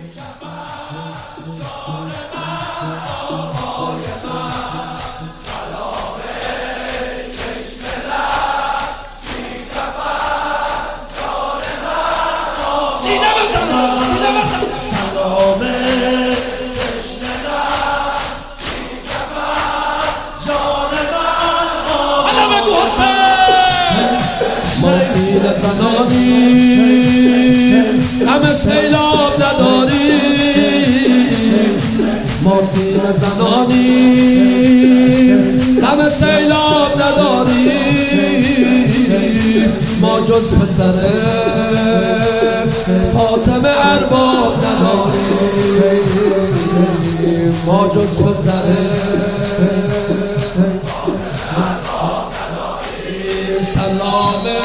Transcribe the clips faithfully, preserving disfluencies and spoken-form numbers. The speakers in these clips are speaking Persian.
سینه زنانی همه سیلاب نداری ما سینه زنانی همه سیلاب نداری ما جز پسر فاطمه ارباب نداری ما جز پسر سلامه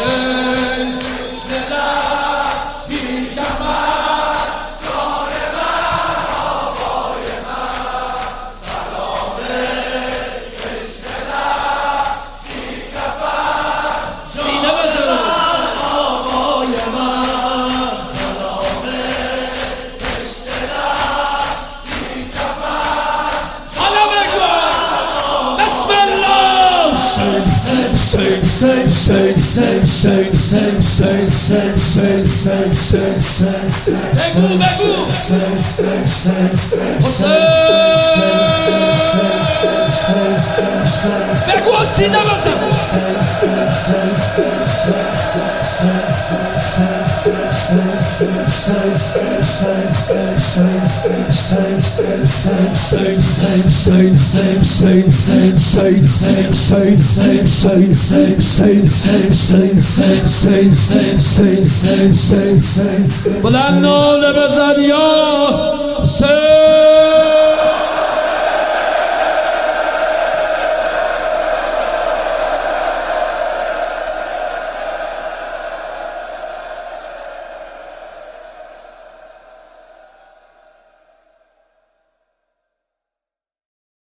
Sing, sing, sing, sing, sing, sing, sing, sing, sing, sing, sing, sing, بلند ناله بزن یا